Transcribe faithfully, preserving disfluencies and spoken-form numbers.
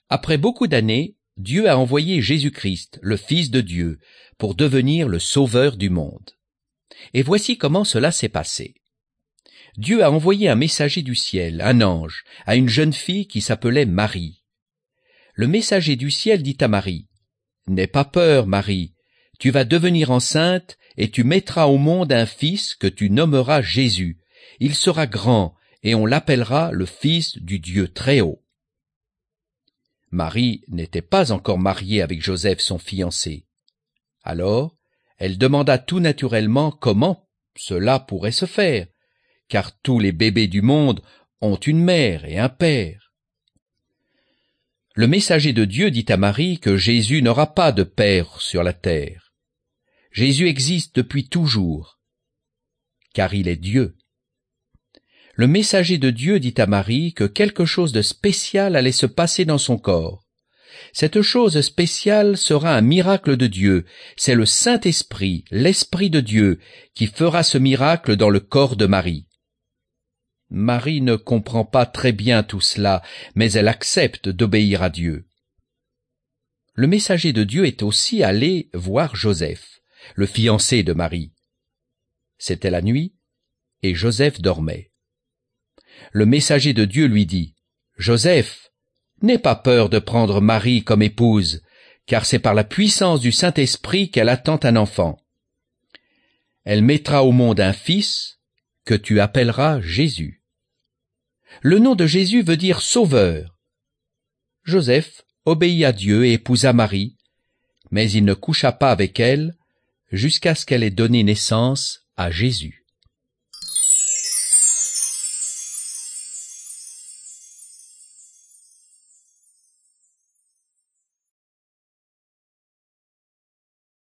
Après beaucoup d'années, Dieu a envoyé Jésus-Christ, le Fils de Dieu, pour devenir le Sauveur du monde. Et voici comment cela s'est passé. Dieu a envoyé un messager du ciel, un ange, à une jeune fille qui s'appelait Marie. Le messager du ciel dit à Marie, « N'aie pas peur, Marie, tu vas devenir enceinte et tu mettras au monde un fils que tu nommeras Jésus. Il sera grand et on l'appellera le Fils du Dieu Très-Haut. » Marie n'était pas encore mariée avec Joseph, son fiancé. Alors, elle demanda tout naturellement comment cela pourrait se faire, car tous les bébés du monde ont une mère et un père. Le messager de Dieu dit à Marie que Jésus n'aura pas de père sur la terre. Jésus existe depuis toujours, car il est Dieu. Le messager de Dieu dit à Marie que quelque chose de spécial allait se passer dans son corps. Cette chose spéciale sera un miracle de Dieu. C'est le Saint-Esprit, l'Esprit de Dieu, qui fera ce miracle dans le corps de Marie. Marie ne comprend pas très bien tout cela, mais elle accepte d'obéir à Dieu. Le messager de Dieu est aussi allé voir Joseph, le fiancé de Marie. C'était la nuit, et Joseph dormait. Le messager de Dieu lui dit, « Joseph, n'aie pas peur de prendre Marie comme épouse, car c'est par la puissance du Saint-Esprit qu'elle attend un enfant. Elle mettra au monde un fils que tu appelleras Jésus. » Le nom de Jésus veut dire sauveur. Joseph obéit à Dieu et épousa Marie, mais il ne coucha pas avec elle jusqu'à ce qu'elle ait donné naissance à Jésus.